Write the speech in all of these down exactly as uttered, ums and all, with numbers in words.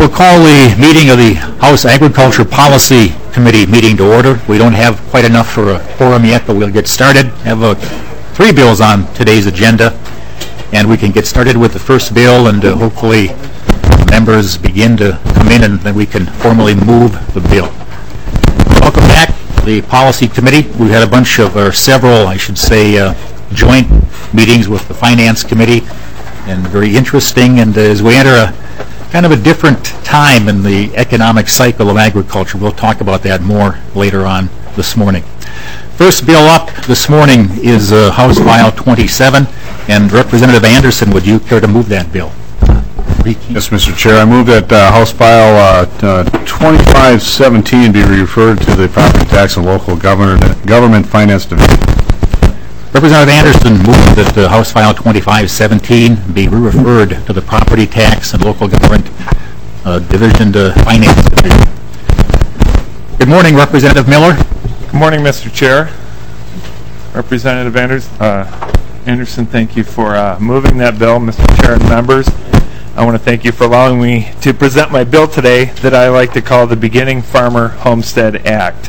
We'll call the meeting of the House Agriculture Policy Committee meeting to order. We don't have quite enough for a quorum yet, but we'll get started. I have uh, three bills on today's agenda, and we can get started with the first bill, and uh, hopefully members begin to come in, and then we can formally move the bill. Welcome back, the Policy Committee. We had a bunch of, or several, I should say, uh, joint meetings with the Finance Committee, and very interesting. And uh, as we enter a kind of a different time in the economic cycle of agriculture, we'll talk about that more later on this morning. First bill up this morning is uh, House File twenty-seven, and Representative Anderson, would you care to move that bill? Yes, Mister Chair. I move that uh, House File uh, uh, twenty-five seventeen be referred to the Property Tax and Local Government, Government Finance Division. Representative Anderson moved that uh, House File twenty-five seventeen be referred to the Property Tax and Local Government uh, Division to Finance Division. Good morning, Representative Miller. Good morning, Mister Chair. Representative Anders, uh, Anderson, thank you for uh, moving that bill. Mister Chair and members, I want to thank you for allowing me to present my bill today that I like to call the Beginning Farmer Homestead Act.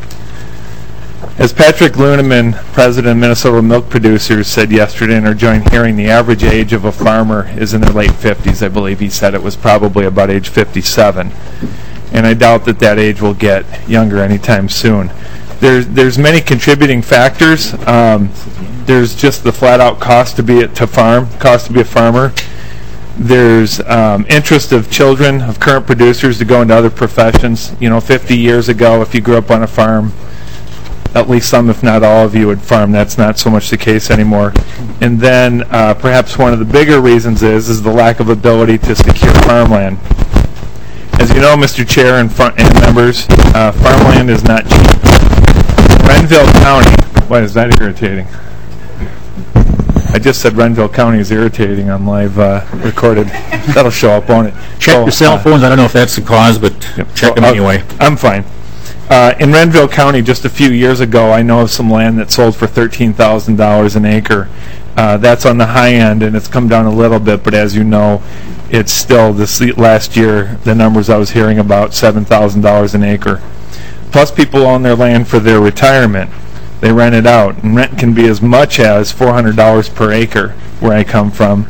As Patrick Luneman, president of Minnesota Milk Producers, said yesterday in our joint hearing, the average age of a farmer is in their late fifties. I believe he said it was probably about age fifty-seven. And I doubt that that age will get younger anytime soon. There's, there's many contributing factors. Um, there's just the flat-out cost to be a, to farm, cost to be a farmer. There's um, interest of children, of current producers, to go into other professions. You know, fifty years ago, if you grew up on a farm, at least some, if not all of you, would farm. That's not so much the case anymore. And then uh, perhaps one of the bigger reasons is is the lack of ability to secure farmland. As you know, Mister Chair and, and members, uh, farmland is not cheap. Renville County, why is that irritating? I just said Renville County is irritating on live uh, recorded. That'll show up, won't it? Check so, your cell phones. Uh, I don't know if that's the cause, but yep. check so, them anyway. I'm fine. Uh, in Renville County, just a few years ago, I know of some land that sold for thirteen thousand dollars an acre. Uh, that's on the high end, and it's come down a little bit, but as you know, it's still, this last year, the numbers I was hearing about, seven thousand dollars an acre. Plus, people own their land for their retirement. They rent it out, and rent can be as much as four hundred dollars per acre where I come from.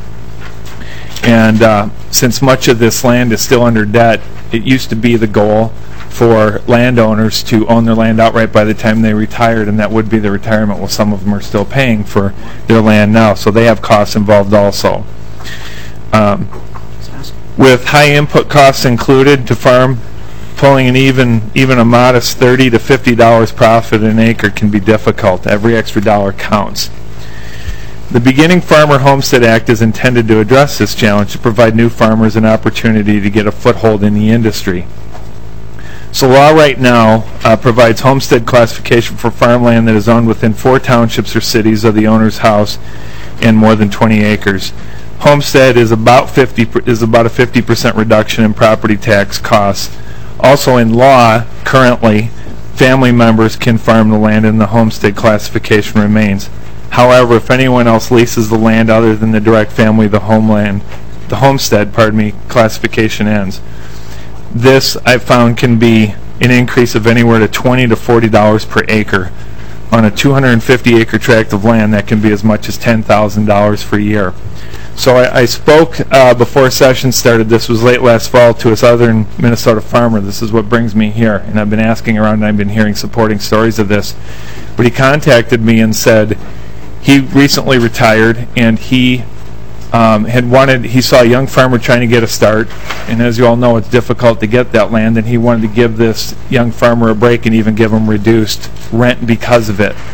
And uh, since much of this land is still under debt, it used to be the goal for landowners to own their land outright by the time they retired, and that would be the retirement. Well, some of them are still paying for their land now, so they have costs involved also. Um, with high input costs included to farm, pulling an even even a modest thirty to fifty dollars profit an acre can be difficult. Every extra dollar counts. The Beginning Farmer Homestead Act is intended to address this challenge, to provide new farmers an opportunity to get a foothold in the industry. So law right now uh, provides homestead classification for farmland that is owned within four townships or cities of the owner's house and more than twenty acres. Homestead is about fifty is about a fifty percent reduction in property tax costs. Also in law, currently, family members can farm the land and the homestead classification remains. However, if anyone else leases the land other than the direct family, the homeland, the homestead, pardon me, classification ends. This, I've found, can be an increase of anywhere to twenty to forty dollars per acre. On a two hundred fifty acre tract of land, that can be as much as ten thousand dollars per year. So I, I spoke uh, before session started, this was late last fall, to a southern Minnesota farmer. This is what brings me here, and I've been asking around and I've been hearing supporting stories of this. But he contacted me and said he recently retired, and he um, had wanted, he saw a young farmer trying to get a start, and as you all know, it's difficult to get that land, and he wanted to give this young farmer a break and even give him reduced rent because of it.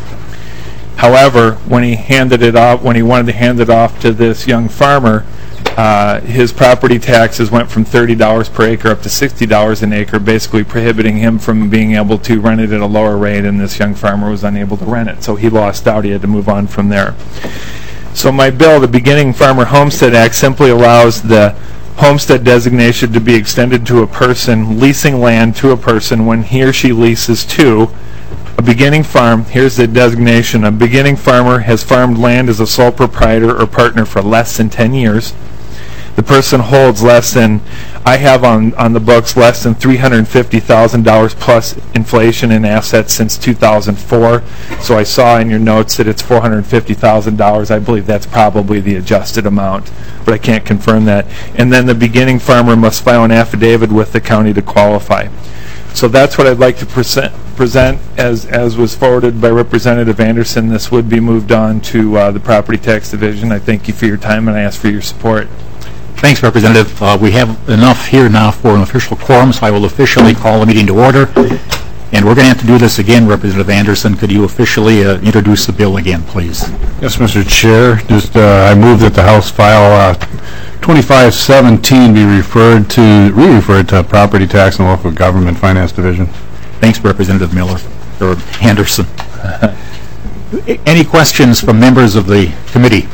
However, when he handed it off, when he wanted to hand it off to this young farmer, uh, his property taxes went from thirty dollars per acre up to sixty dollars an acre, basically prohibiting him from being able to rent it at a lower rate, and this young farmer was unable to rent it. So he lost out. He had to move on from there. So my bill, the Beginning Farmer Homestead Act, simply allows the homestead designation to be extended to a person leasing land to a person when he or she leases to a beginning farm. Here's the designation. A beginning farmer has farmed land as a sole proprietor or partner for less than ten years. the person holds less than, I have on, on the books less than three hundred fifty thousand dollars plus inflation in assets since two thousand four. So I saw in your notes that it's four hundred fifty thousand dollars. I believe that's probably the adjusted amount, but I can't confirm that. And then the beginning farmer must file an affidavit with the county to qualify. So that's what I'd like to present, present as, as was forwarded by Representative Anderson. This would be moved on to uh, the Property Tax Division. I thank you for your time, and I ask for your support. Thanks, Representative. Uh, we have enough here now for an official quorum, so I will officially call the meeting to order. And we're going to have to do this again, Representative Anderson. Could you officially uh, introduce the bill again, please? Yes, Mister Chair. Just uh, I move that the House file uh, twenty-five seventeen be referred to, re-referred to Property Tax and Local Government Finance Division. Thanks, Representative Miller, or Anderson. Any questions from members of the committee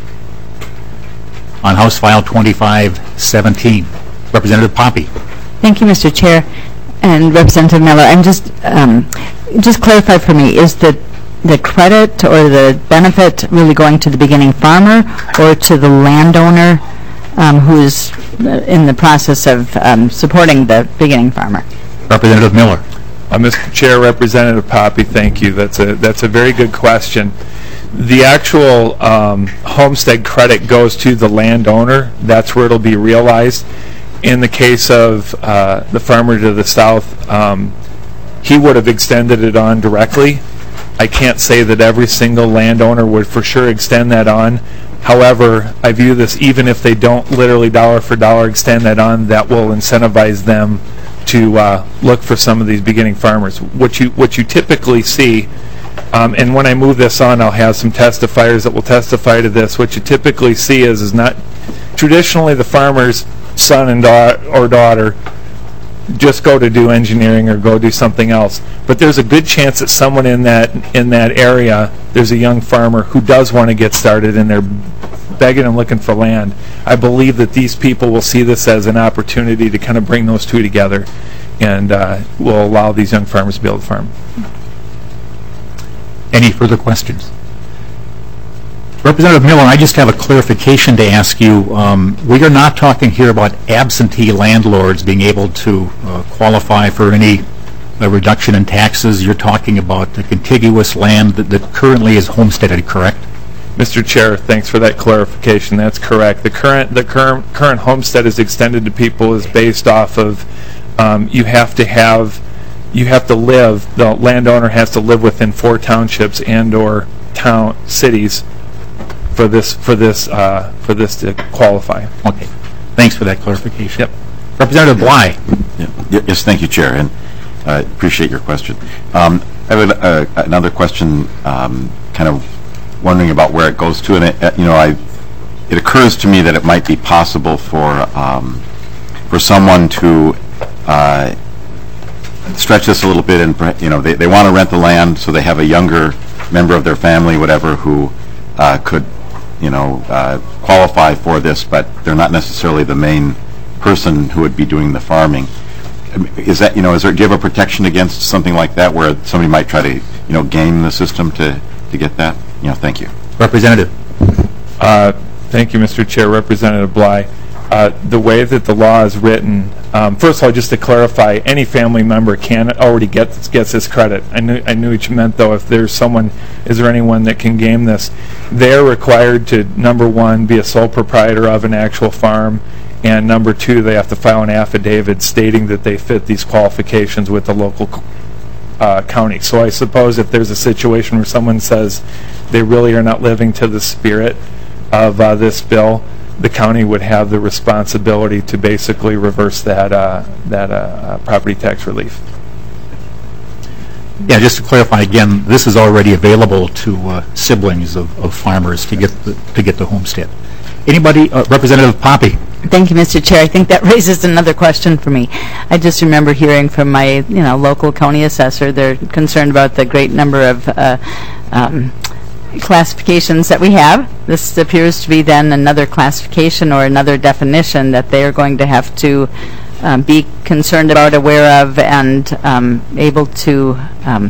on House File twenty-five seventeen? Representative Poppy. Thank you, Mister Chair. And Representative Miller, I'm just, um, just clarify for me, is the, the credit or the benefit really going to the beginning farmer or to the landowner um, who's in the process of um, supporting the beginning farmer? Representative Miller. Uh, Mister Chair, Representative Poppy, thank you. That's a, that's a very good question. The actual um, homestead credit goes to the landowner. That's where it'll be realized. In the case of uh, the farmer to the south, um, he would have extended it on directly. I can't say that every single landowner would for sure extend that on. However, I view this, even if they don't literally dollar for dollar extend that on, that will incentivize them to uh, look for some of these beginning farmers. What you what you typically see, um, and when I move this on, I'll have some testifiers that will testify to this. What you typically see is is not traditionally the farmer's son and da- or daughter just go to do engineering or go do something else. But there's a good chance that someone in that in that area, there's a young farmer who does want to get started and they're begging and looking for land. I believe that these people will see this as an opportunity to kind of bring those two together and uh, will allow these young farmers to be able to farm. Any further questions? Representative Miller, I just have a clarification to ask you. Um, we are not talking here about absentee landlords being able to uh, qualify for any uh, reduction in taxes. You're talking about the contiguous land that, that currently is homesteaded, correct? Mister Chair, thanks for that clarification. That's correct. The current the current current homestead is extended to people is based off of um, you have to have you have to live. The landowner has to live within four townships and or town cities for this for this uh, for this to qualify. Okay. Thanks for that clarification. Yep. Representative Bly. Yeah. Yes, thank you, Chair, and I uh, appreciate your question. Um, I have a, uh, another question, um, kind of wondering about where it goes to, and it, uh, you know, I it occurs to me that it might be possible for um, for someone to uh, stretch this a little bit, and you know, they they want to rent the land, so they have a younger member of their family, whatever, who uh, could, you know, uh, qualify for this, but they're not necessarily the main person who would be doing the farming. Is that, you know, is there, do you have a protection against something like that where somebody might try to, you know, game the system to, to get that? You know, thank you. Representative. Uh, thank you, Mister Chair. Representative Bly. Uh, the way that the law is written, um, first of all, just to clarify, any family member can already get gets this credit. I knew I knew what you meant, though. If there's someone, is there anyone that can game this? They're required to, number one, be a sole proprietor of an actual farm, and number two, they have to file an affidavit stating that they fit these qualifications with the local uh, county. So I suppose if there's a situation where someone says they really are not living to the spirit of uh, this bill, the county would have the responsibility to basically reverse that uh, that uh, property tax relief. Yeah, just to clarify again, this is already available to uh, siblings of, of farmers to get the, to get the homestead. Anybody, uh, Representative Poppy? Thank you, Mister Chair. I think that raises another question for me. I just remember hearing from my, you know, local county assessor. They're concerned about the great number of uh, um, classifications that we have. This appears to be then another classification or another definition that they are going to have to um, be concerned about, aware of, and um, able to um,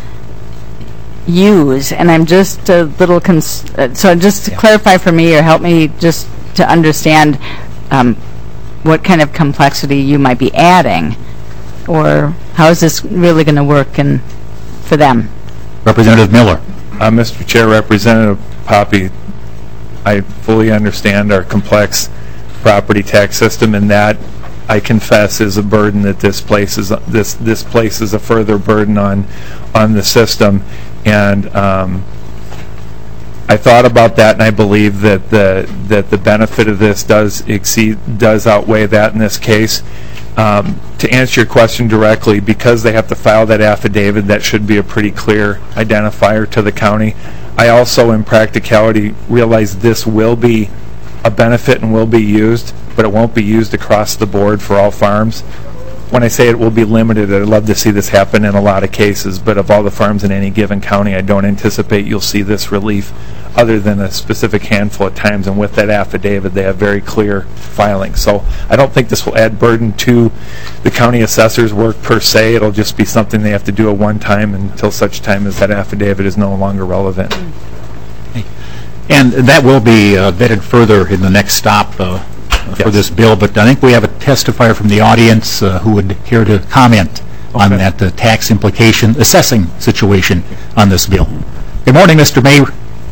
use. And I'm just a little, cons- uh, so just to clarify for me or help me just to understand, um, what kind of complexity you might be adding, or how is this really going to work in, for them? Representative Miller. Uh, Mister Chair, Representative Poppy, I fully understand our complex property tax system, and that, I confess, is a burden that this places this this places a further burden on on the system. And um, I thought about that, and I believe that the that the benefit of this does exceed does outweigh that in this case. Um, to answer your question directly, because they have to file that affidavit, that should be a pretty clear identifier to the county. I also, in practicality, realize this will be a benefit and will be used, but it won't be used across the board for all farms. When I say it will be limited, I'd love to see this happen in a lot of cases, but of all the farms in any given county, I don't anticipate you'll see this relief other than a specific handful of times, and with that affidavit, they have very clear filing. So I don't think this will add burden to the county assessor's work per se. It'll just be something they have to do at one time until such time as that affidavit is no longer relevant. And that will be uh, vetted further in the next stop uh, for Yes. this bill, but I think we have a testifier from the audience uh, who would care to comment on Okay. that uh, tax implication, assessing situation on this bill. Good morning, Mister May.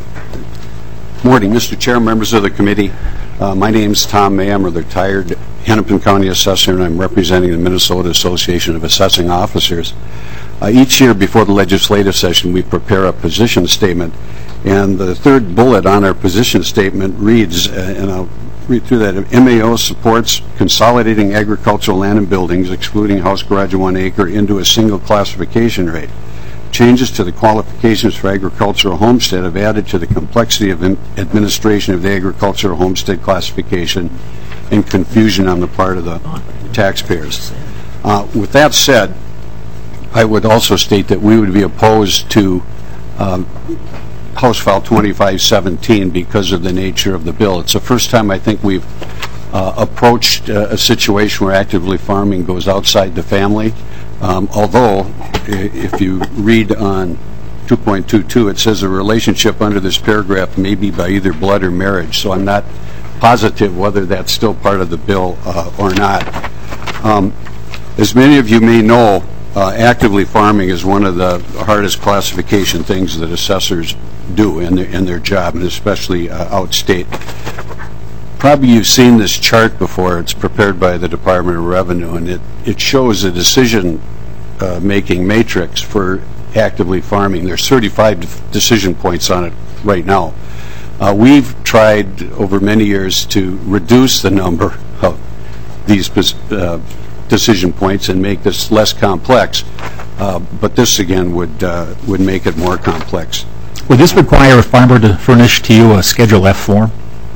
Morning, Mister Chair, members of the committee. Uh, my name is Tom May. I'm a retired Hennepin County Assessor, and I'm representing the Minnesota Association of Assessing Officers. Uh, each year before the legislative session, we prepare a position statement, and the third bullet on our position statement reads, uh, and I'll read through that, M A O supports consolidating agricultural land and buildings, excluding house, garage, and one acre, into a single classification rate. Changes to the qualifications for agricultural homestead have added to the complexity of administration of the agricultural homestead classification and confusion on the part of the taxpayers. Uh, with that said, I would also state that we would be opposed to um, House File twenty-five seventeen because of the nature of the bill. It's the first time I think we've uh, approached uh, a situation where actively farming goes outside the family. Um, although, i- if you read on two point two two, it says a relationship under this paragraph may be by either blood or marriage, so I'm not positive whether that's still part of the bill uh, or not. Um, as many of you may know, uh, actively farming is one of the hardest classification things that assessors do in their, in their job, and especially uh, outstate. Probably you've seen this chart before. It's prepared by the Department of Revenue, and it, it shows a decision-making matrix for actively farming. There's thirty-five decision points on it right now. Uh, we've tried over many years to reduce the number of these uh, decision points and make this less complex, uh, but this again would, uh, would make it more complex. Would this require a farmer to furnish to you a Schedule F form?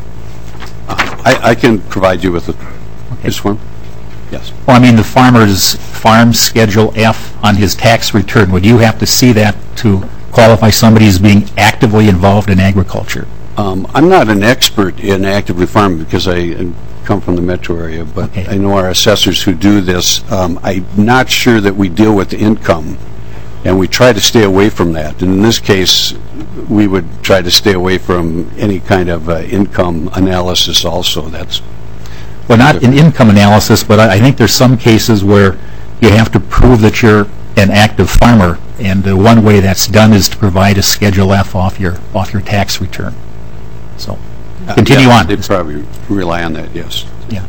I, I can provide you with a, this one. Yes. Well, I mean, the farmer's farm Schedule F on his tax return. Would you have to see that to qualify somebody as being actively involved in agriculture? Um, I'm not an expert in actively farming because I come from the metro area, but Okay. I know our assessors who do this. Um, I'm not sure that we deal with income, and we try to stay away from that. And in this case, we would try to stay away from any kind of uh, income analysis also. That's Well, not an income analysis, but I I think there's some cases where you have to prove that you're an active farmer, and uh, one way that's done is to provide a Schedule F off your off your tax return. So, continue yeah, on. They probably rely on that, yes. Yeah.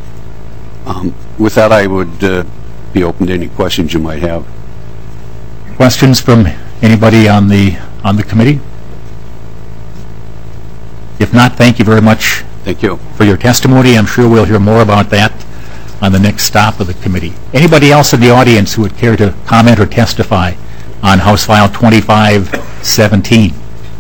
Um, with that, I would uh, be open to any questions you might have. Questions from anybody on the on the committee? If not, thank you very much Thank you. for your testimony. I'm sure we'll hear more about that on the next stop of the committee. Anybody else in the audience who would care to comment or testify on House File twenty-five seventeen?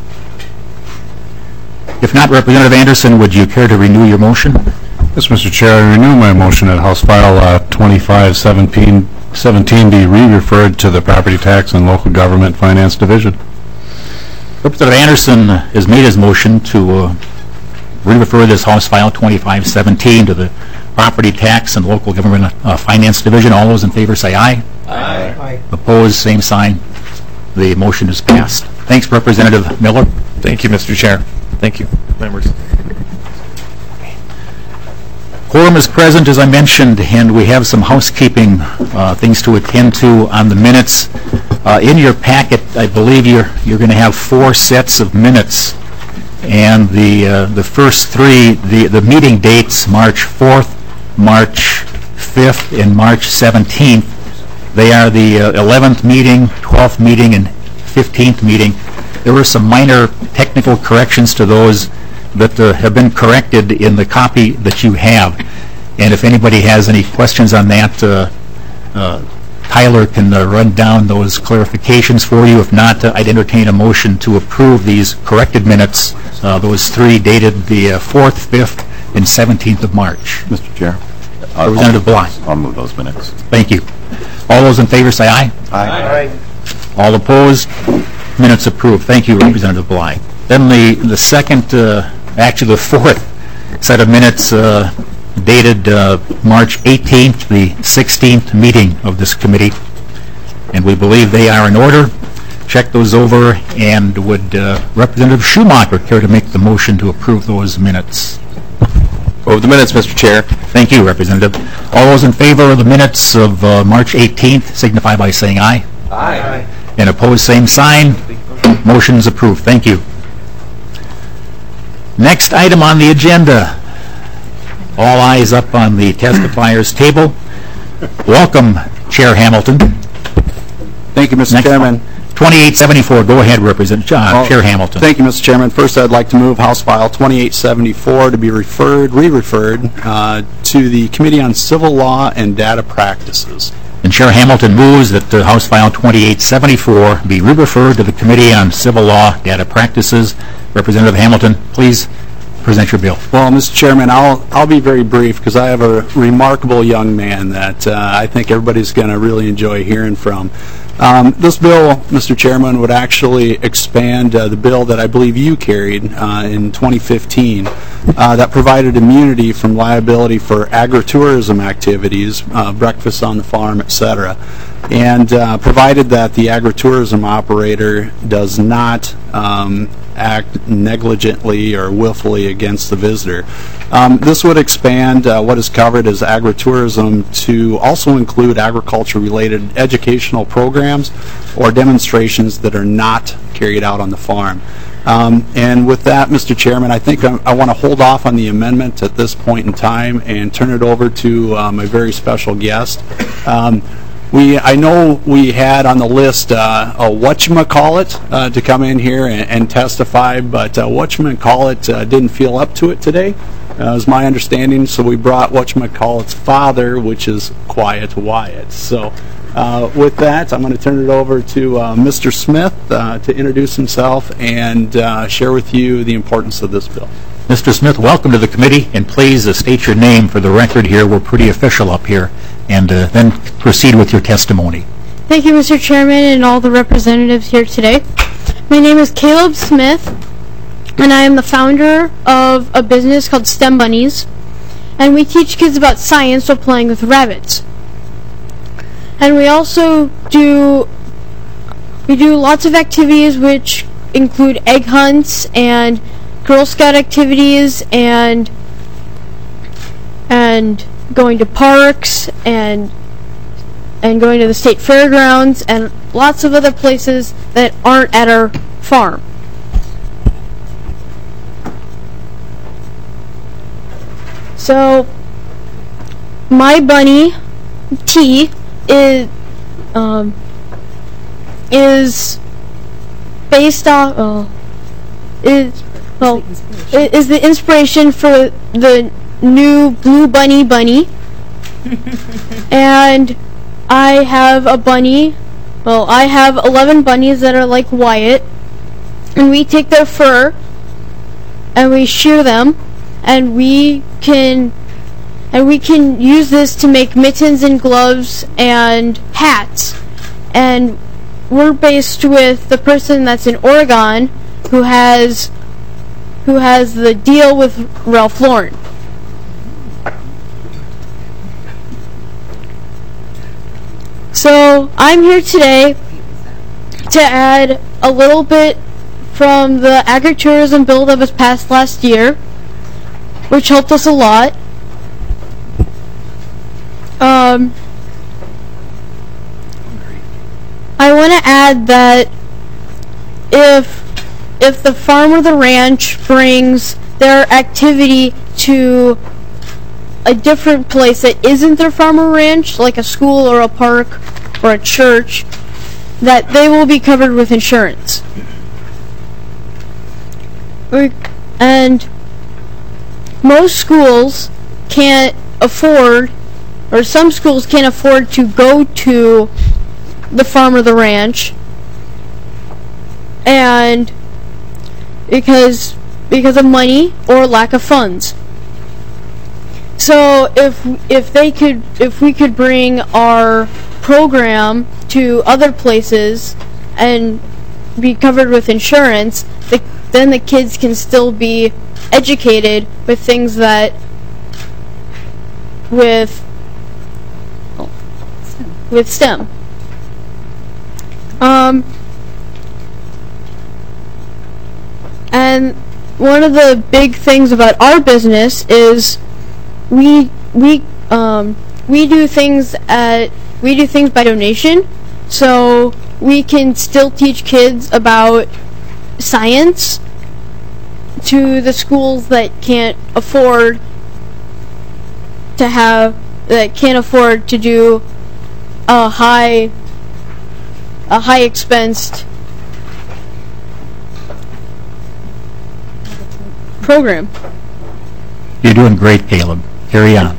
If not, Representative Anderson, would you care to renew your motion? Yes, Mister Chair, I renew my motion that House File uh, twenty-five seventeen be re-referred to the Property Tax and Local Government Finance Division. Representative Anderson has made his motion to uh, re-refer this House File twenty-five seventeen to the Property Tax and Local Government uh, Finance Division. All those in favor say aye. Aye. Opposed, same sign. The motion is passed. Thanks, Representative Miller. Thank you, Mister Chair. Thank you, members. Quorum is present, as I mentioned, and we have some housekeeping uh, things to attend to on the minutes. Uh, In your packet, I believe you're you're going to have four sets of minutes, and the uh, the first three, the the meeting dates, March fourth, March fifth, and March seventeenth. They are the uh, eleventh meeting, twelfth meeting, and fifteenth meeting. There were some minor technical corrections to those that uh, have been corrected in the copy that you have. And if anybody has any questions on that, uh, uh, Tyler can uh, run down those clarifications for you. If not, uh, I'd entertain a motion to approve these corrected minutes, uh, those three dated the uh, fourth, fifth, and seventeenth of March. Mister Chair. I'll- Representative Bly. I'll move those minutes. Thank you. All those in favor say aye. Aye. All opposed? Minutes approved. Thank you, Representative Bly. Then the, the second, uh, actually the fourth set of minutes uh, dated uh, March eighteenth, the sixteenth meeting of this committee. And we believe they are in order. Check those over, and would uh, Representative Schumacher care to make the motion to approve those minutes? Move the minutes, Mister Chair. Thank you, Representative. All those in favor of the minutes of uh, March eighteenth signify by saying aye. Aye. And opposed, same sign. Motion is approved. Thank you. Next item on the agenda. All eyes up on the testifiers' table. Welcome, Chair Hamilton. Thank you, Mister Next Chairman. twenty-eight seventy-four. Go ahead, Representative uh, Oh, Chair Hamilton. Thank you, Mister Chairman. First, I'd like to move House File twenty-eight seventy-four to be referred, re-referred uh, to the Committee on Civil Law and Data Practices. And Chair Hamilton moves that the House File twenty-eight seventy-four be re-referred to the Committee on Civil Law Data Practices. Representative Hamilton, please present your bill. Well, Mister Chairman, I'll I'll be very brief because I have a remarkable young man that uh, I think everybody's going to really enjoy hearing from. Um, this bill, Mister Chairman, would actually expand uh, the bill that I believe you carried uh, in twenty fifteen uh, that provided immunity from liability for agritourism activities, uh, breakfast on the farm, et cetera, and uh, provided that the agritourism operator does not um, act negligently or willfully against the visitor. Um, this would expand uh, what is covered as agritourism to also include agriculture-related educational programs or demonstrations that are not carried out on the farm. Um, and with that, Mister Chairman, I think I, I want to hold off on the amendment at this point in time and turn it over to uh, my very special guest. Um, We, I know we had on the list uh, a whatchamacallit uh, to come in here and, and testify, but uh, whatchamacallit uh, didn't feel up to it today, uh, is my understanding, so we brought whatchamacallit's father, which is Quiet Wyatt. So uh, with that, I'm going to turn it over to uh, Mister Smith uh, to introduce himself and uh, share with you the importance of this bill. Mister Smith, welcome to the committee, and please uh, state your name for the record here. We're pretty official up here, and uh, then proceed with your testimony. Thank you, Mister Chairman, and all the representatives here today. My name is Caleb Smith, and I am the founder of a business called STEM Bunnies, and we teach kids about science while playing with rabbits. And we also do we do lots of activities which include egg hunts and Girl Scout activities and and going to parks and and going to the state fairgrounds and lots of other places that aren't at our farm. So my bunny T is um, is based off uh, is well is the inspiration for the new Blue Bunny bunny. And I have a bunny, well I have eleven bunnies that are like Wyatt, and we take their fur and we shear them, and we can and we can use this to make mittens and gloves and hats. And we're based with the person that's in Oregon who has who has the deal with Ralph Lauren. So I'm here today to add a little bit from the agritourism bill that was passed last year, which helped us a lot. Um, I want to add that if if the farm or the ranch brings their activity to a different place that isn't their farm or ranch, like a school or a park or a church, that they will be covered with insurance. And most schools can't afford, or some schools can't afford to go to the farm or the ranch, and because because of money or lack of funds. So if if they could if we could bring our program to other places and be covered with insurance, the, then the kids can still be educated with things that with with STEM. Um, and one of the big things about our business is we we um, we do things at we do things by donation, so we can still teach kids about science to the schools that can't afford to have that can't afford to do a high a high expensed program. You're doing great, Caleb. Carry on.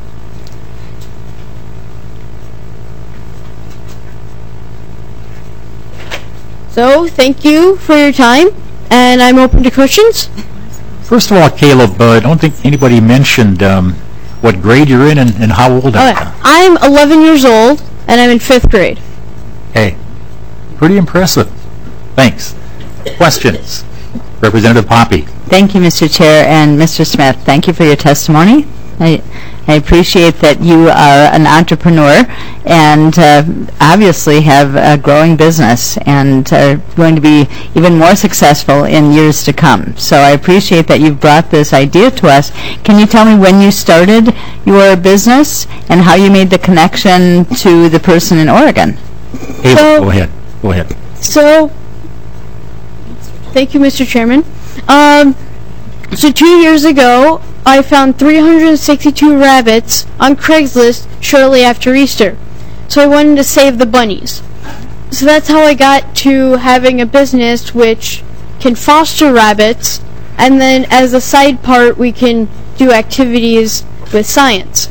So, thank you for your time, and I'm open to questions. First of all, Caleb, uh, I don't think anybody mentioned um, what grade you're in and, and how old are Okay. you? I'm eleven years old, and I'm in fifth grade. Hey, pretty impressive. Thanks. Questions? Representative Poppy. Thank you, Mister Chair, and Mister Smith, thank you for your testimony. I, I appreciate that you are an entrepreneur and uh, obviously have a growing business and are going to be even more successful in years to come. So I appreciate that you've brought this idea to us. Can you tell me when you started your business and how you made the connection to the person in Oregon? Caleb, So- go ahead. Go ahead. So, thank you, Mister Chairman. Um, so two years ago, I found three hundred sixty-two rabbits on Craigslist shortly after Easter. So I wanted to save the bunnies. So that's how I got to having a business which can foster rabbits, and then as a side part, we can do activities with science.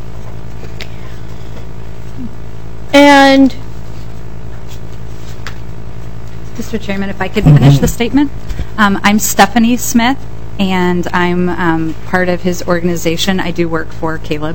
And Mister Chairman, if I could finish the statement. Um, I'm Stephanie Smith, and I'm um, part of his organization. I do work for Caleb.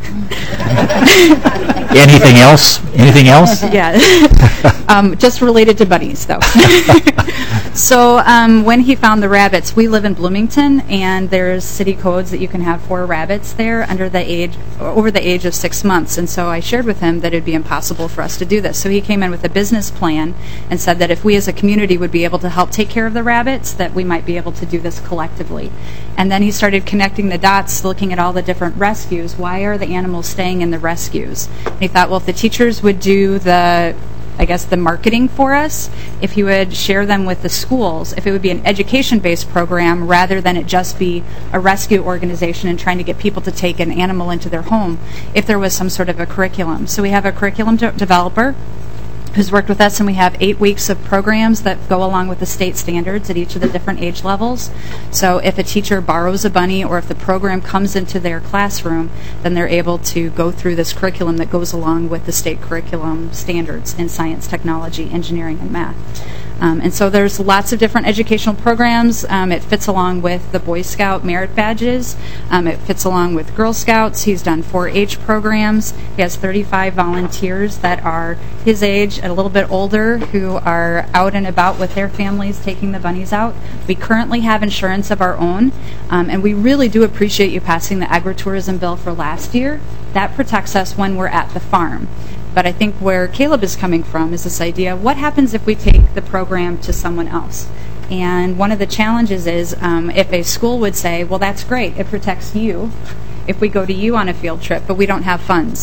Anything else? Anything else? Yeah. um, just related to bunnies, though. So um, when he found the rabbits, we live in Bloomington, and there's city codes that you can have four rabbits there under the age, over the age of six months. And so I shared with him that it'd be impossible for us to do this. So he came in with a business plan and said that if we as a community would be able to help take care of the rabbits, that we might be able to do this collectively. And then he started connecting the dots, looking at all the different rescues. Why are the animals staying in the rescues? And he thought, well, if the teachers would do the I guess, the marketing for us, if he would share them with the schools, if it would be an education-based program rather than it just be a rescue organization and trying to get people to take an animal into their home, if there was some sort of a curriculum. So we have a curriculum de- developer who's worked with us, and we have eight weeks of programs that go along with the state standards at each of the different age levels. So if a teacher borrows a bunny or if the program comes into their classroom, then they're able to go through this curriculum that goes along with the state curriculum standards in science, technology, engineering, and math. Um, and so there's lots of different educational programs. Um, it fits along with the Boy Scout merit badges. Um, it fits along with Girl Scouts. He's done four H programs. He has thirty-five volunteers that are his age and a little bit older who are out and about with their families taking the bunnies out. We currently have insurance of our own, um, and we really do appreciate you passing the agritourism bill for last year. That protects us when we're at the farm. But I think where Caleb is coming from is this idea, what happens if we take the program to someone else? And one of the challenges is um, if a school would say, well, that's great, it protects you if we go to you on a field trip, but we don't have funds.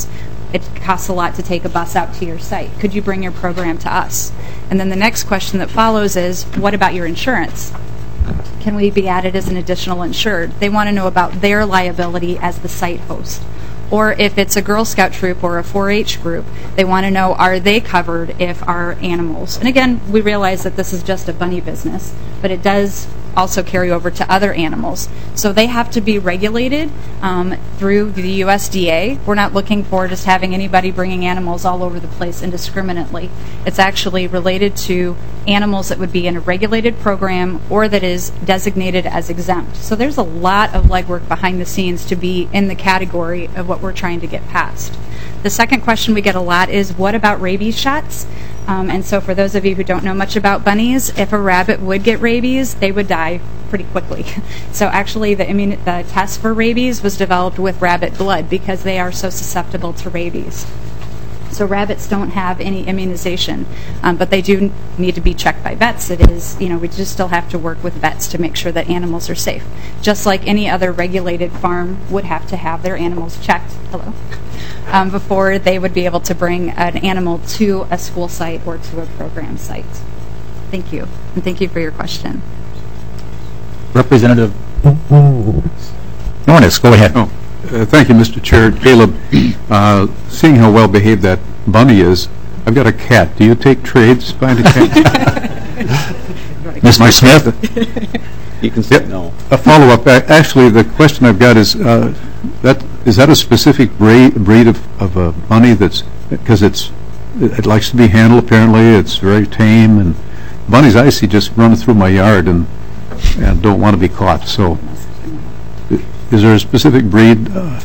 it costs a lot to take a bus out to your site. Could you bring your program to us? And then the next question that follows is, what about your insurance? Can we be added as an additional insured? They want to know about their liability as the site host. Or if it's a Girl Scout troop or a four H group, they want to know, are they covered if our animals... And again, we realize that this is just a bunny business, but it does also carry over to other animals. So they have to be regulated um, through the U S D A. We're not looking for just having anybody bringing animals all over the place indiscriminately. It's actually related to animals that would be in a regulated program or that is designated as exempt. So there's a lot of legwork behind the scenes to be in the category of what we're trying to get past. The second question we get a lot is, what about rabies shots? Um, and so for those of you who don't know much about bunnies, if a rabbit would get rabies, they would die pretty quickly. So actually the, immun- the test for rabies was developed with rabbit blood because they are so susceptible to rabies. So rabbits don't have any immunization, um, but they do need to be checked by vets. It is, you know, we just still have to work with vets to make sure that animals are safe. Just like any other regulated farm would have to have their animals checked. Hello. Um, before they would be able to bring an animal to a school site or to a program site. Thank you, and thank you for your question. Representative Nornis, go ahead. Oh, uh, thank you, Mister Chair. Caleb, uh, seeing how well behaved that bunny is, I've got a cat. Do you take trades buying a cat? Mister Smith? You can say Yep. no. A follow-up. A- Actually, the question I've got is, uh, that is that a specific breed, breed of, of a bunny that's, because it's, it, it likes to be handled apparently, it's very tame, and bunnies I see just run through my yard and, and don't want to be caught, so i- is there a specific breed? Uh,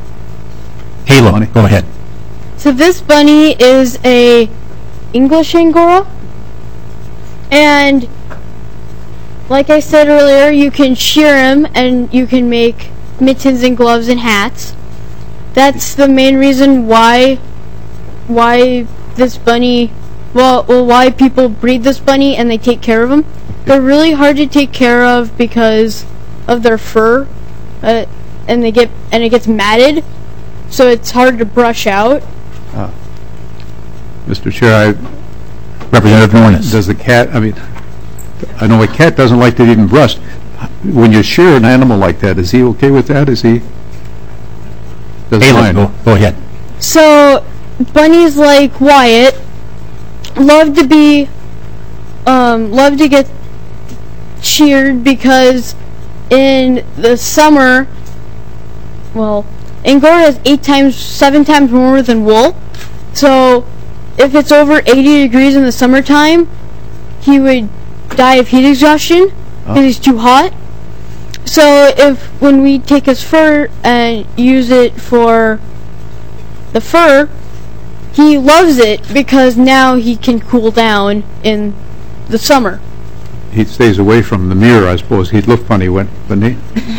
Halo, go ahead. So this bunny is a English Angora, and like I said earlier, you can shear him and you can make mittens and gloves and hats. That's the main reason why why this bunny, well, well why people breed this bunny and they take care of them. They're really hard to take care of because of their fur, uh, and they get and it gets matted, so it's hard to brush out. uh, Mister Chair, I, Representative Nornis. does the cat, I mean, I know a cat doesn't like to be even brushed. When you shear an animal like that, is he okay with that? Is he? Doesn't Halo, mind. go, go ahead. So, bunnies like Wyatt love to be, um, love to get sheared because in the summer, well, Angora is eight times, seven times more than wool. So, if it's over eighty degrees in the summertime, he would die of heat exhaustion because he's too hot. So if when we take his fur and use it for the fur, he loves it because now he can cool down in the summer. He stays away from the mirror, I suppose. He'd look funny, wouldn't he?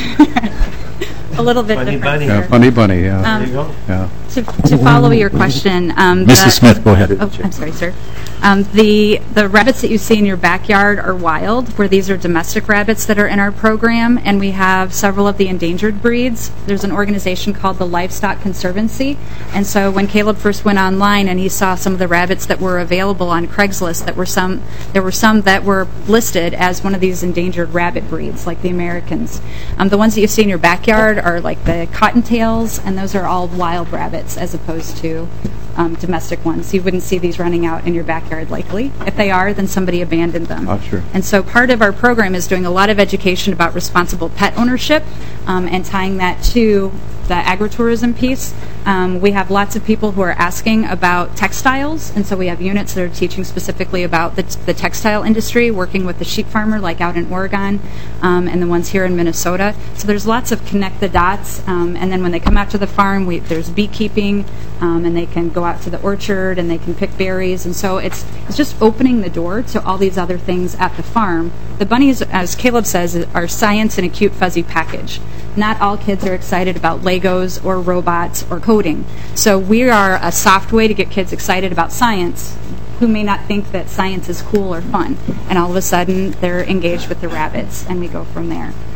A little bit different. Yeah, sir. funny bunny, yeah. Um, There you go. Yeah. To, to follow your question, um, Missus the- Smith, go ahead. Oh, I'm sorry, sir. Um, the the rabbits that you see in your backyard are wild, where these are domestic rabbits that are in our program, and we have several of the endangered breeds. There's an organization called the Livestock Conservancy, and so when Caleb first went online and he saw some of the rabbits that were available on Craigslist, that were some there were some that were listed as one of these endangered rabbit breeds, like the Americans. Um, the ones that you see in your backyard are like the cottontails, and those are all wild rabbits as opposed to um, domestic ones. You wouldn't see these running out in your backyard likely. If they are, then somebody abandoned them. Oh, sure. And so part of our program is doing a lot of education about responsible pet ownership um, and tying that to the agritourism piece. Um, we have lots of people who are asking about textiles, and so we have units that are teaching specifically about the, t- the textile industry, working with the sheep farmer like out in Oregon, um, and the ones here in Minnesota. So there's lots of connect the dots, um, and then when they come out to the farm, we, there's beekeeping, um, and they can go out to the orchard and they can pick berries, and so it's it's just opening the door to all these other things at the farm. The bunnies, as Caleb says, are science in a cute fuzzy package. Not all kids are excited about Legos or robots or coding. So we are a soft way to get kids excited about science who may not think that science is cool or fun. And all of a sudden, they're engaged with the rabbits, and we go from there.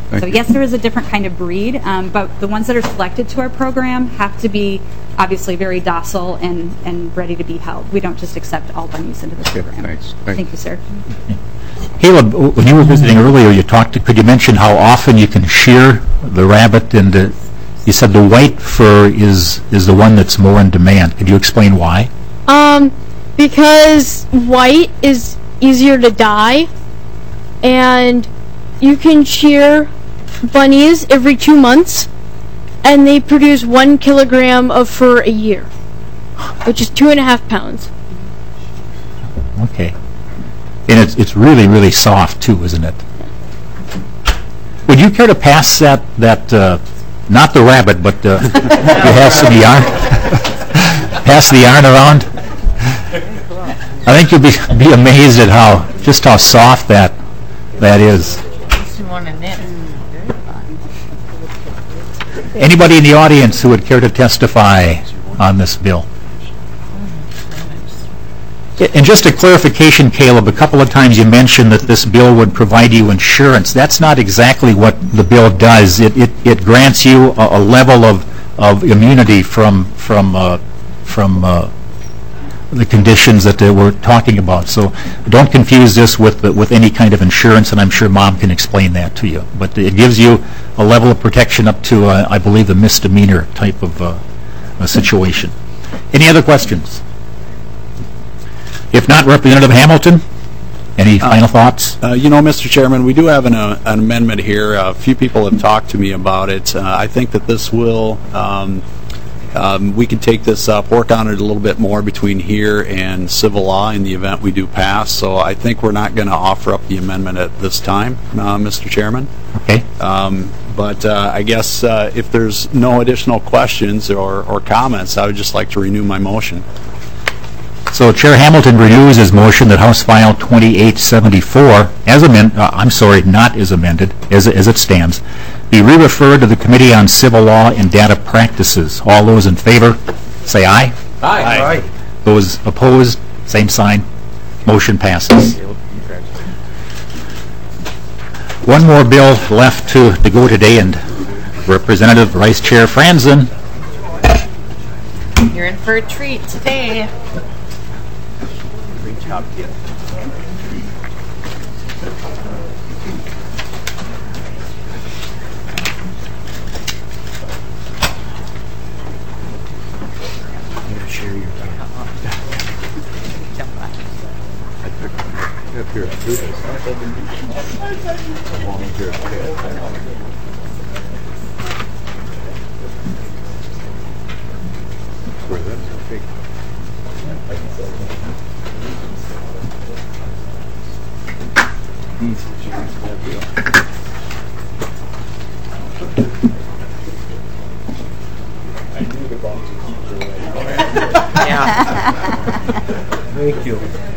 So yes, there is a different kind of breed, um, but the ones that are selected to our program have to be obviously very docile and, and ready to be held. We don't just accept all bunnies into the program. Thanks. Thank you, sir. Caleb, when you were visiting earlier, you talked, could you mention how often you can shear the rabbit? And uh, you said the white fur is, is the one that's more in demand. Could you explain why? Um, because white is easier to dye, and you can shear bunnies every two months, and they produce one kilogram of fur a year, which is two and a half pounds. Okay. And it's, it's really, really soft, too, isn't it? Would you care to pass that, that uh, not the rabbit, but uh, you have some yarn? Pass the yarn around? I think you'll be, be amazed at how, just how soft that, that is. Anybody in the audience who would care to testify on this bill? And just a clarification, Caleb, a couple of times you mentioned that this bill would provide you insurance. That's not exactly what the bill does. It, it, it grants you a, a level of, of immunity from, from, uh, from uh, the conditions that uh, we're talking about. So don't confuse this with, with any kind of insurance, and I'm sure Mom can explain that to you. But it gives you a level of protection up to, uh, I believe, a misdemeanor type of uh, a situation. Any other questions? If not, Representative Hamilton, any final thoughts? Uh, you know, Mister Chairman, we do have an, uh, an amendment here. A few people have talked to me about it. Uh, I think that this will, um, um, we can take this up, work on it a little bit more between here and civil law in the event we do pass. So I think we're not going to offer up the amendment at this time, uh, Mister Chairman. Okay. Um, but uh, I guess uh, if there's no additional questions or, or comments, I would just like to renew my motion. So Chair Hamilton renews his motion that House File twenty-eight seventy-four, as amended, uh, I'm sorry, not as amended, as, as it stands, be re-referred to the Committee on Civil Law and Data Practices. All those in favor, say aye. Aye. Aye. Those opposed, same sign. Motion passes. One more bill left to, to go today, and Representative Vice Chair Franzen. You're in for a treat today. Great job, kid. Share your Thank you.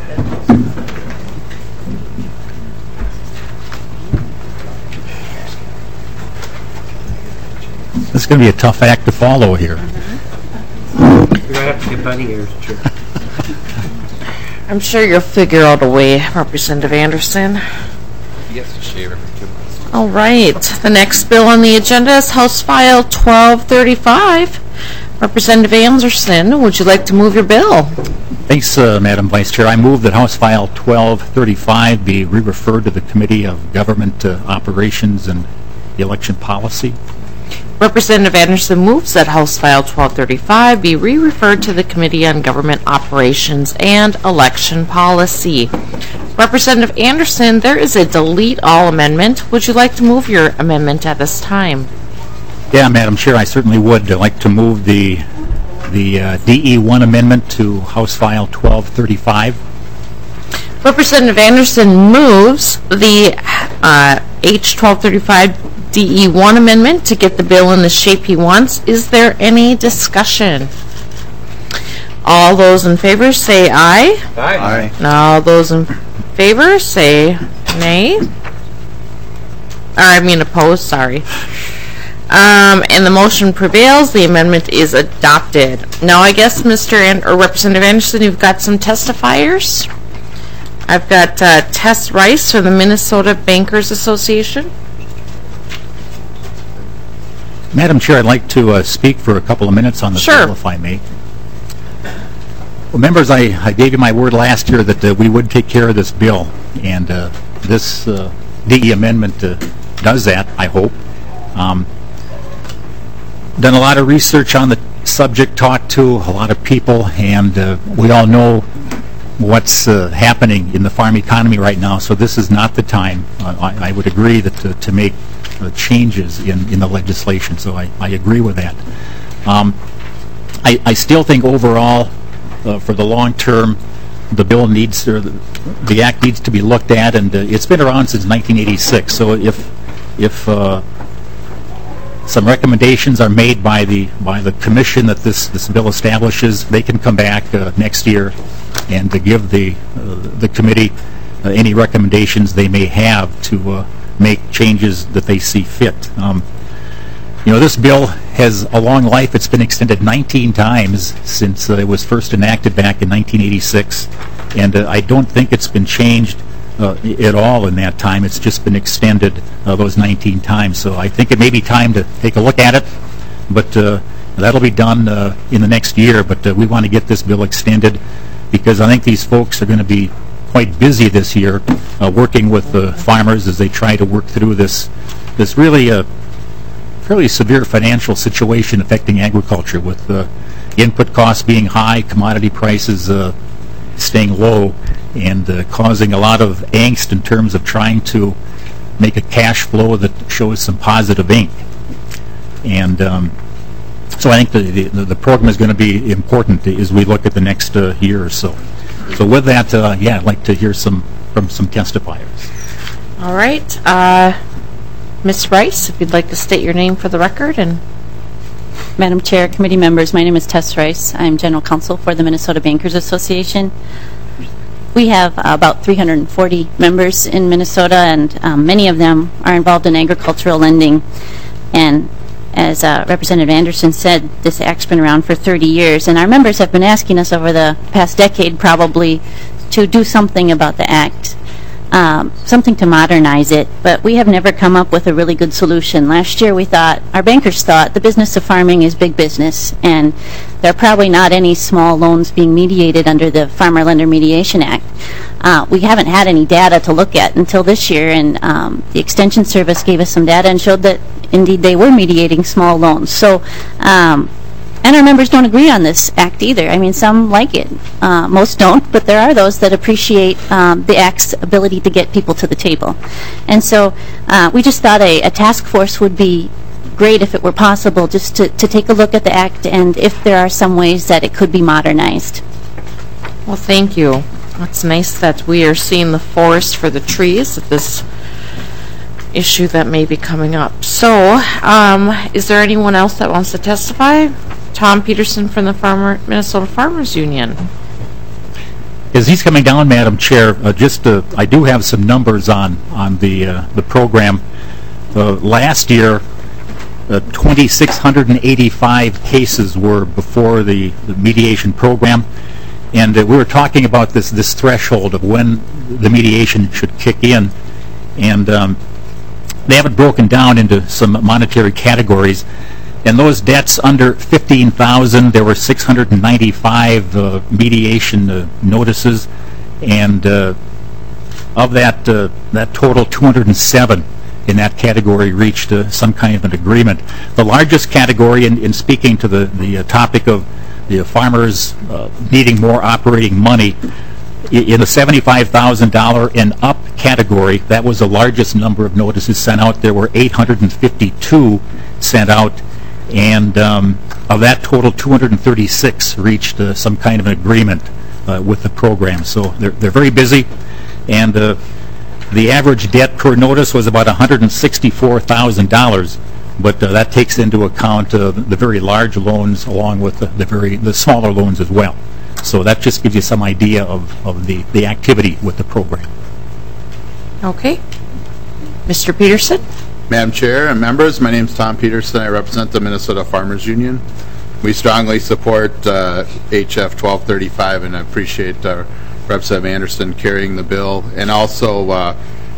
This is going to be a tough act to follow here. You're going to have to get bunny ears, Chair. I'm sure you'll figure out a way, Representative Anderson. Yes, Chair. All right. The next bill on the agenda is House File twelve thirty-five. Representative Anderson, would you like to move your bill? Thanks, uh, Madam Vice Chair. I move that House File twelve thirty-five be re-referred to the Committee of Government uh, Operations and Election Policy. Representative Anderson moves that House File twelve thirty-five be re-referred to the Committee on Government Operations and Election Policy. Representative Anderson, there is a delete all amendment. Would you like to move your amendment at this time? Yeah, Madam Chair, I certainly would uh, like to move the the uh, D E one amendment to House File twelve thirty-five. Representative Anderson moves the uh, H twelve thirty-five D E one amendment to get the bill in the shape he wants. Is there any discussion? All those in favor say aye. Aye. And all those in favor say nay. Or I mean opposed, sorry. Um, and the motion prevails. The amendment is adopted. Now I guess Mister An- or Representative Anderson, you've got some testifiers. I've got uh, Tess Rice from the Minnesota Bankers Association. Madam Chair, I'd like to uh, speak for a couple of minutes on the Sure. bill, if I may. Well, members, I, I gave you my word last year that uh, we would take care of this bill, and uh, this uh, D E amendment uh, does that, I hope. Um, done a lot of research on the subject, talked to a lot of people, and uh, we all know what's uh, happening in the farm economy right now, so this is not the time. Uh, I, I would agree that to, to make uh, changes in, in the legislation, so I, I agree with that. Um, I, I still think overall, uh, for the long term, the bill needs, or the, the act needs to be looked at, and uh, it's been around since nineteen eighty-six, so if, if uh, some recommendations are made by the by the commission that this this bill establishes, they can come back uh, next year and to give the uh, the committee uh, any recommendations they may have to uh, make changes that they see fit. Um, you know, this bill has a long life. It's been extended nineteen times since uh, it was first enacted back in nineteen eighty-six, and uh, I don't think it's been changed Uh, at all in that time. It's just been extended uh, those nineteen times. So I think it may be time to take a look at it, but uh, that'll be done uh, in the next year. But uh, we want to get this bill extended because I think these folks are going to be quite busy this year uh, working with the farmers as they try to work through this this really uh, fairly severe financial situation affecting agriculture, with uh, input costs being high, commodity prices uh, staying low, and uh, causing a lot of angst in terms of trying to make a cash flow that shows some positive ink. And um, so I think the, the, the program is going to be important as we look at the next uh, year or so. So with that, uh, yeah, I'd like to hear some from some testifiers. All right. Uh, Miz Rice, if you'd like to state your name for the record. And Madam Chair, committee members, my name is Tess Rice. I'm General Counsel for the Minnesota Bankers Association. We have uh, about three hundred forty members in Minnesota, and um, many of them are involved in agricultural lending. And as uh, Representative Anderson said, this act's been around for thirty years, and our members have been asking us over the past decade probably to do something about the act, um, something to modernize it, but we have never come up with a really good solution. Last year we thought, our bankers thought, the business of farming is big business, and there are probably not any small loans being mediated under the Farmer Lender Mediation Act. Uh, we haven't had any data to look at until this year, and um, the Extension Service gave us some data and showed that indeed they were mediating small loans. So, um, and our members don't agree on this act either. I mean, some like it. Uh, most don't, but there are those that appreciate um, the act's ability to get people to the table. And so uh, we just thought a, a task force would be great if it were possible, just to, to take a look at the act and if there are some ways that it could be modernized. well, thank you. It's nice that we are seeing the forest for the trees at this issue that may be coming up. So, um, is there anyone else that wants to testify? Tom Peterson from the Farmer Minnesota Farmers Union. As he's coming down, Madam Chair, uh, just uh, I do have some numbers on on the uh, the program. Uh, last year, uh, two thousand six hundred eighty-five cases were before the, the mediation program, and uh, we were talking about this this threshold of when the mediation should kick in, and um, they have it broken down into some monetary categories. And those debts under fifteen thousand, there were six hundred ninety-five uh, mediation uh, notices, and uh, of that uh, that total, two hundred seven in that category reached uh, some kind of an agreement. The largest category, in, in speaking to the the uh, topic of the farmers uh, needing more operating money, in the seventy-five thousand dollars and up category, that was the largest number of notices sent out. There were eight hundred fifty-two sent out. And um, of that total, two hundred thirty-six reached uh, some kind of an agreement uh, with the program. So they're, they're very busy, and uh, the average debt per notice was about one hundred sixty-four thousand dollars, but uh, that takes into account uh, the very large loans along with the, the very the smaller loans as well. So that just gives you some idea of, of the, the activity with the program. Okay. Mister Peterson? Madam Chair and members, my name is Tom Peterson. I represent the Minnesota Farmers Union. We strongly support uh, H F twelve thirty-five, and I appreciate uh, Representative Anderson carrying the bill. And also, uh,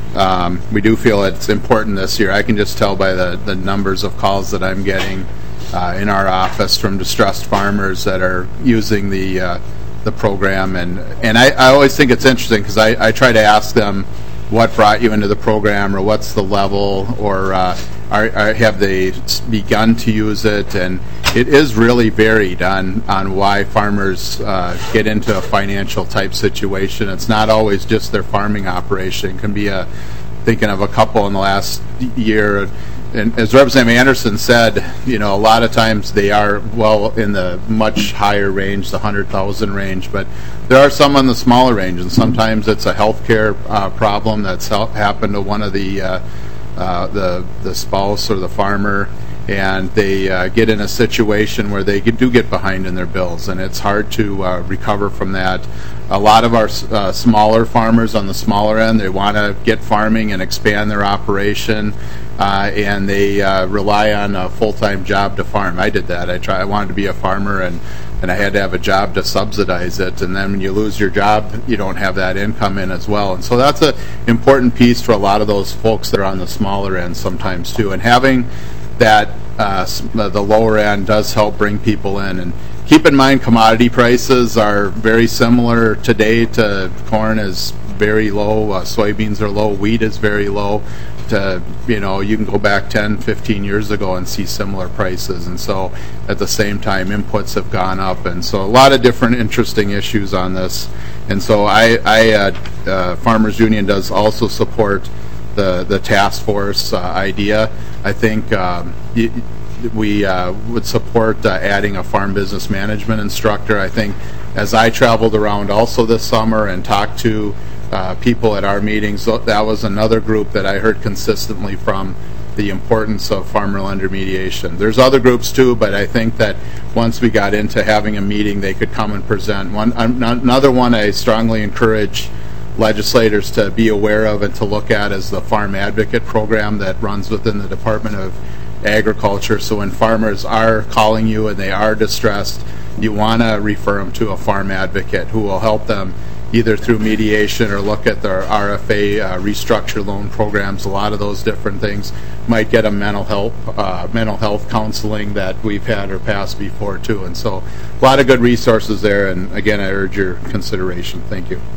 um, we do feel it's important this year. I can just tell by the, the numbers of calls that I'm getting uh, in our office from distressed farmers that are using the uh, the program. And, and I, I always think it's interesting because I, I try to ask them what brought you into the program, or what's the level, or uh, are, are, have they begun to use it? And it is really varied on, on why farmers uh, get into a financial type situation. It's not always just their farming operation. It can be a, thinking of a couple in the last year. And as Representative Anderson said, you know, a lot of times they are well in the much higher range, the one hundred thousand range, but there are some on the smaller range, and sometimes it's a health care uh, problem that's happened to one of the, uh, uh, the the spouse or the farmer, and they uh, get in a situation where they do get behind in their bills, and it's hard to uh, recover from that. A lot of our uh, smaller farmers on the smaller end, they want to get farming and expand their operation, uh, and they uh, rely on a full-time job to farm. I did that. I try. I wanted to be a farmer, and, and I had to have a job to subsidize it. And then when you lose your job, you don't have that income in as well. And so that's an important piece for a lot of those folks that are on the smaller end sometimes too. And having that uh, the lower end does help bring people in. And keep in mind, commodity prices are very similar today to corn is very low, uh, soybeans are low, wheat is very low. To, you know, you can go back ten, fifteen years ago and see similar prices. And so at the same time, inputs have gone up. And so a lot of different interesting issues on this. And so I, I uh, uh, Farmers Union does also support the, the task force uh, idea. I think um, y we uh, would support uh, adding a farm business management instructor. I think as I traveled around also this summer and talked to uh, people at our meetings, that was another group that I heard consistently from, the importance of farmer lender mediation. There's other groups too, but I think that once we got into having a meeting, they could come and present. One, another one I strongly encourage legislators to be aware of and to look at is the Farm Advocate program that runs within the Department of Agriculture. So when farmers are calling you and they are distressed, you want to refer them to a farm advocate who will help them either through mediation or look at their R F A uh, restructure loan programs. A lot of those different things might get a mental health uh, mental health counseling that we've had or passed before too. And so a lot of good resources there. And again, I urge your consideration. Thank you.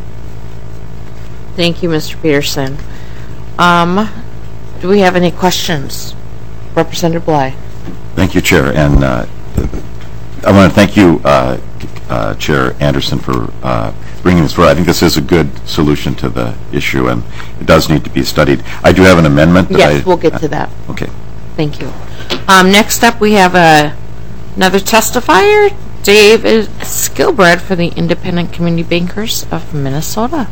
Thank you, Mister Peterson. Um, do we have any questions? Representative Bly. Thank you, Chair. And uh, I want to thank you, uh, uh, Chair Anderson, for uh, bringing this forward. I think this is a good solution to the issue, and it does need to be studied. I do have an amendment. That yes, I, we'll get to that. Uh, okay. Thank you. Um, next up, we have a, another testifier, David Skilbred for the Independent Community Bankers of Minnesota.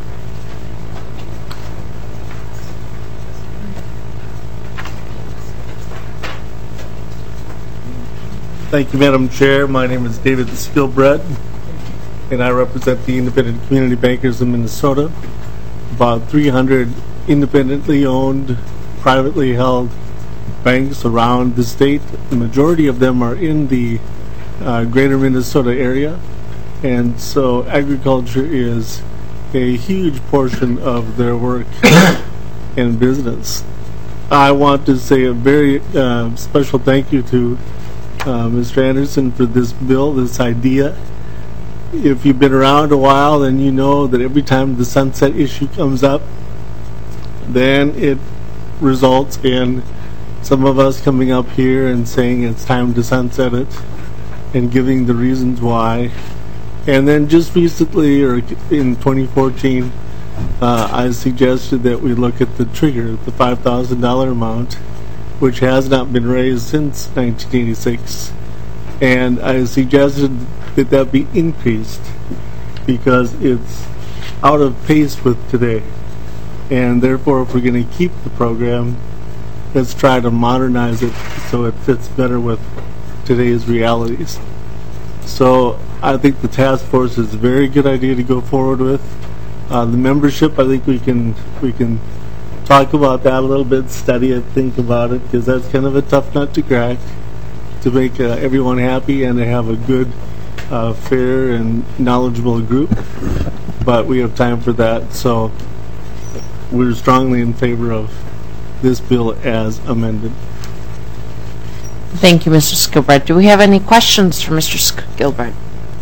Thank you, Madam Chair. My name is David Skilbred, and I represent the Independent Community Bankers of Minnesota. About three hundred independently owned, privately held banks around the state. The majority of them are in the uh, greater Minnesota area, and so agriculture is a huge portion of their work and business. I want to say a very uh, special thank you to Uh, Mister Anderson for this bill, this idea. If you've been around a while, then you know that every time the sunset issue comes up, then it results in some of us coming up here and saying it's time to sunset it and giving the reasons why. And then just recently, or in twenty fourteen, uh, I suggested that we look at the trigger, the five thousand dollar amount, which has not been raised since nineteen eighty-six. And I suggested that that be increased because it's out of pace with today. And therefore, if we're going to keep the program, let's try to modernize it so it fits better with today's realities. So I think the task force is a very good idea to go forward with. Uh, the membership, I think we can we can talk about that a little bit, study it, think about it, because that's kind of a tough nut to crack, to make uh, everyone happy and to have a good, uh, fair, and knowledgeable group. But we have time for that. So we're strongly in favor of this bill as amended. Thank you, Mister Skilbride. Do we have any questions for Mister Skilbride?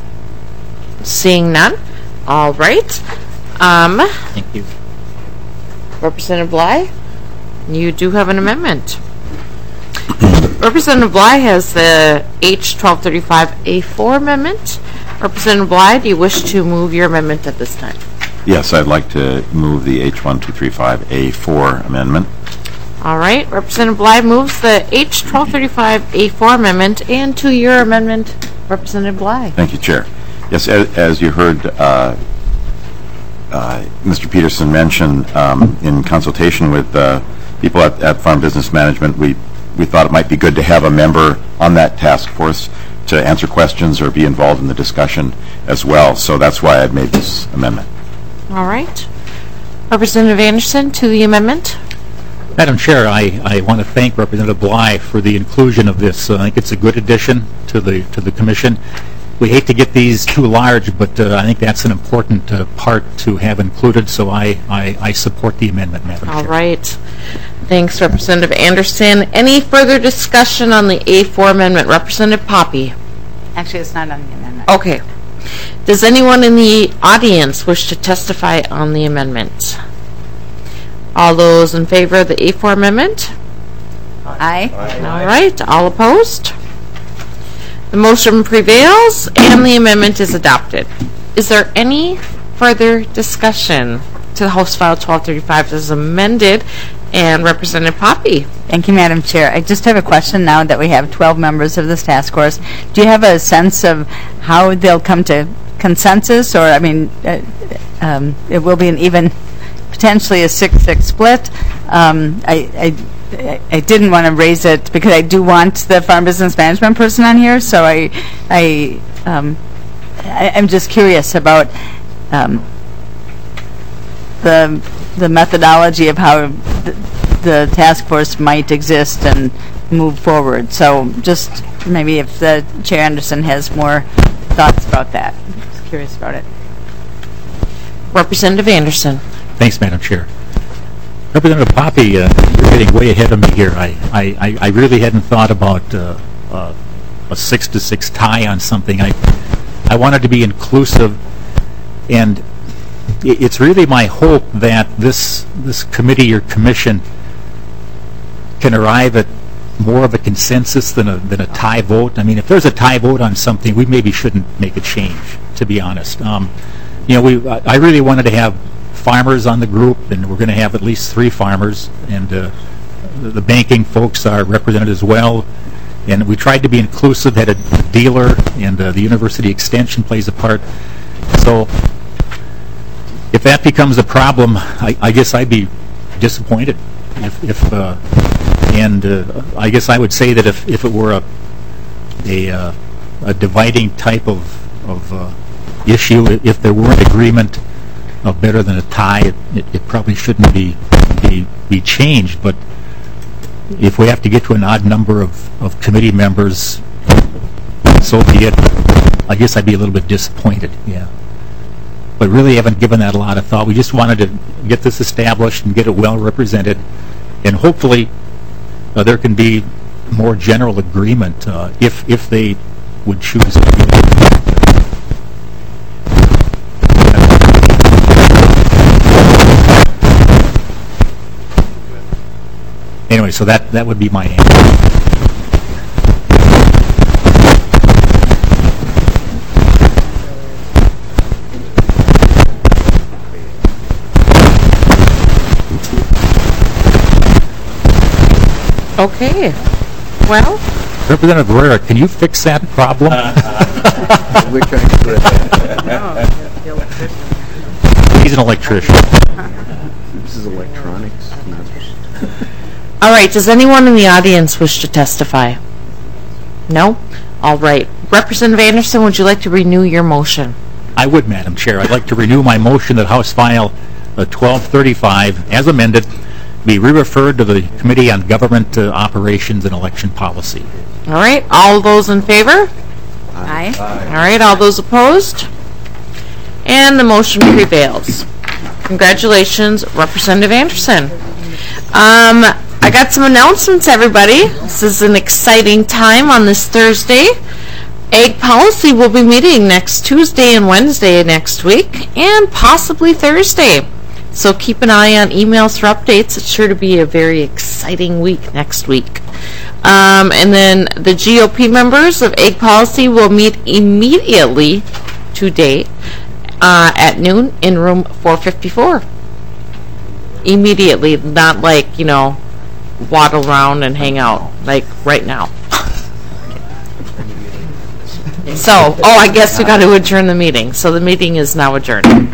Seeing none. All right. Um, Thank you. Representative Bly, you do have an amendment. Representative Bly has the H twelve thirty-five A four amendment. Representative Bly, do you wish to move your amendment at this time? Yes, I'd like to move the H twelve thirty-five A four amendment. All right. Representative Bly moves the H twelve thirty-five A four amendment, and to your amendment, Representative Bly. Thank you, Chair. Yes, as, as you heard uh, uh, Mister Peterson mention, um, in consultation with uh, people at, at Farm Business Management, we, we thought it might be good to have a member on that task force to answer questions or be involved in the discussion as well. So that's why I've made this amendment. All right. Representative Anderson, to the amendment. Madam Chair, I, I want to thank Representative Bly for the inclusion of this. Uh, I think it's a good addition to the to the commission. We hate to get these too large, but uh, I think that's an important uh, part to have included, so I, I, I support the amendment, Madam All Chair. right. Thanks, Representative Anderson. Any further discussion on the A four amendment? Representative Poppy. Actually, it's not on the amendment. Okay. Does anyone in the audience wish to testify on the amendment? All those in favor of the A four amendment? Aye. All right. All opposed? The motion prevails, and the amendment is adopted. Is there any further discussion to the House File twelve thirty-five as amended? And Representative Poppy. Thank you, Madam Chair. I just have a question now that we have twelve members of this task force. Do you have a sense of how they'll come to consensus? Or, I mean, uh, um, it will be an even, potentially a six six split. Um, I, I I didn't want to raise it because I do want the farm business management person on here, so I, I, um, I I'm just curious about um, the the methodology of how the, the task force might exist and move forward. So just maybe if the Chair Anderson has more thoughts about that. I'm just curious about it. Representative Anderson. Thanks, Madam Chair. Representative Poppy, uh, you're getting way ahead of me here. I, I, I really hadn't thought about uh, uh, a six to six tie on something. I, I wanted to be inclusive, and it's really my hope that this this committee or commission can arrive at more of a consensus than a than a tie vote. I mean, if there's a tie vote on something, we maybe shouldn't make a change, to be honest. Um, you know, we I really wanted to have farmers on the group, and we're going to have at least three farmers, and uh, the, the banking folks are represented as well. And we tried to be inclusive, had a dealer, and uh, the University Extension plays a part. So if that becomes a problem, I, I guess I'd be disappointed. If, if uh, and uh, I guess I would say that if, if it were a a, uh, a dividing type of of uh, issue, if there were an agreement of better than a tie, it, it, it probably shouldn't be be be changed. But if we have to get to an odd number of, of committee members, so be it. I guess I'd be a little bit disappointed, yeah. But really haven't given that a lot of thought. We just wanted to get this established and get it well represented, and hopefully uh, there can be more general agreement uh, if if they would choose to do it. Anyway, so that, that would be my answer. Okay. Well, Representative Herrera, can you fix that problem? We're trying to do it. He's an electrician. This is electronics. all right. Does anyone in the audience wish to testify? No? All right. Representative Anderson, would you like to renew your motion? I would, Madam Chair. I'd like to renew my motion that House File uh, twelve thirty-five, as amended, be re-referred to the Committee on Government uh, Operations and Election Policy. All right. All those in favor? Aye. All right. All those opposed? And the motion prevails. Congratulations, Representative Anderson. Um, I got some announcements, everybody. This is an exciting time on this Thursday. Ag Policy will be meeting next Tuesday and Wednesday next week, and possibly Thursday. So keep an eye on emails for updates. It's sure to be a very exciting week next week. Um, and then the G O P members of Ag Policy will meet immediately today uh, at noon in room four fifty-four. Immediately, not like, you know, waddle around and hang out, like right now. So, oh, I guess we got to adjourn the meeting. So the meeting is now adjourned.